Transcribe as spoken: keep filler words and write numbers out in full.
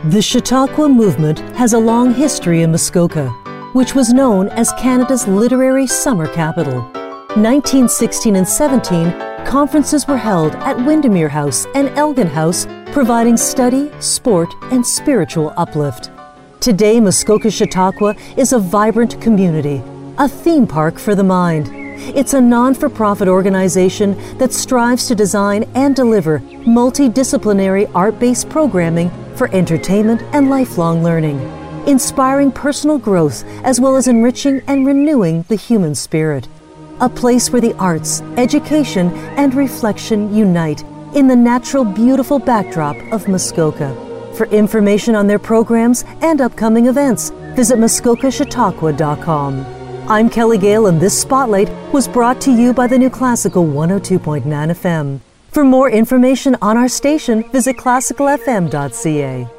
The Chautauqua movement has a long history in Muskoka, which was known as Canada's literary summer capital. nineteen sixteen and seventeen, conferences were held at Windermere House and Elgin House, providing study, sport, and spiritual uplift. Today, Muskoka Chautauqua is a vibrant community, a theme park for the mind. It's a non-for-profit organization that strives to design and deliver multidisciplinary art-based programming for entertainment and lifelong learning, inspiring personal growth as well as enriching and renewing the human spirit. A place where the arts, education, and reflection unite in the natural, beautiful backdrop of Muskoka. For information on their programs and upcoming events, visit muskoka chautauqua dot com. I'm Kelly Gale, and this Spotlight was brought to you by the New Classical one oh two point nine F M. For more information on our station, visit classical f m dot c a.